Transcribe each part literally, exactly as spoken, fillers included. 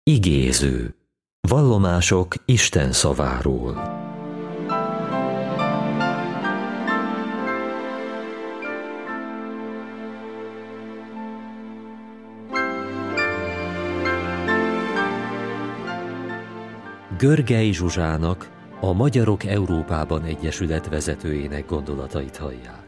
Igéző. Vallomások Isten szaváról. Görgei Zsuzsának, a Magyarok Európában Egyesület vezetőjének gondolatait hallják.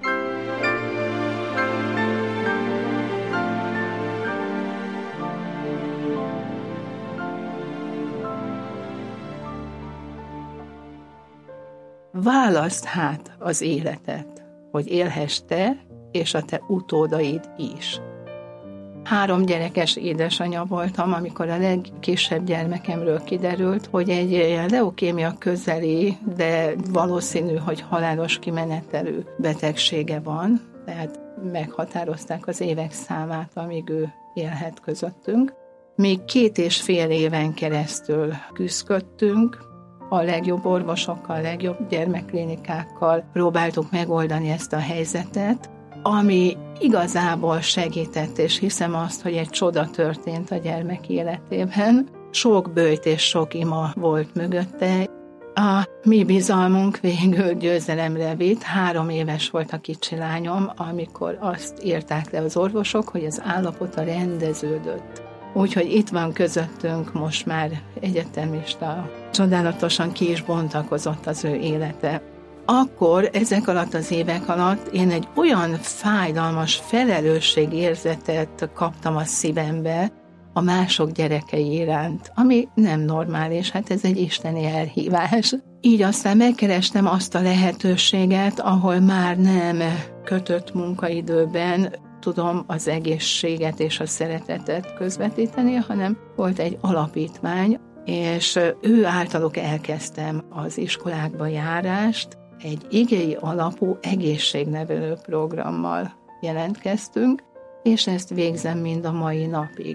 Válaszd hát az életet, hogy élhess te és a te utódaid is. Három gyerekes édesanyja voltam, amikor a legkisebb gyermekemről kiderült, hogy egy leukémia közeli, de valószínű, hogy halálos kimenetelű betegsége van, tehát meghatározták az évek számát, amíg ő élhet közöttünk. Még két és fél éven keresztül küzdködtünk, a legjobb orvosokkal, a legjobb gyermekklinikákkal próbáltuk megoldani ezt a helyzetet, ami igazából segített, és hiszem azt, hogy egy csoda történt a gyermek életében. Sok böjt és sok ima volt mögötte. A mi bizalmunk végül győzelemre vitt. Három éves volt a kicsi lányom, amikor azt írták le az orvosok, hogy az állapota rendeződött. Úgyhogy itt van közöttünk most már egyetemista. Csodálatosan ki is bontakozott az ő élete. Akkor, ezek alatt az évek alatt én egy olyan fájdalmas felelősségérzetet kaptam a szívembe a mások gyerekei iránt, ami nem normális, hát ez egy isteni elhívás. Így aztán megkerestem azt a lehetőséget, ahol már nem kötött munkaidőben tudom az egészséget és a szeretetet közvetíteni, hanem volt egy alapítvány, és ő általuk elkezdtem az iskolákba járást, egy igei alapú egészségnevelő programmal jelentkeztünk, és ezt végzem mind a mai napig.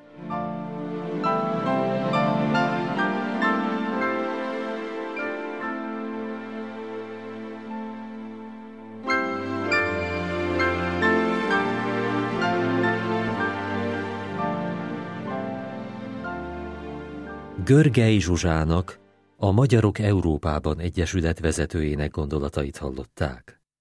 Görgei Zsuzsának, a Magyarok Európában Egyesület vezetőjének gondolatait hallották.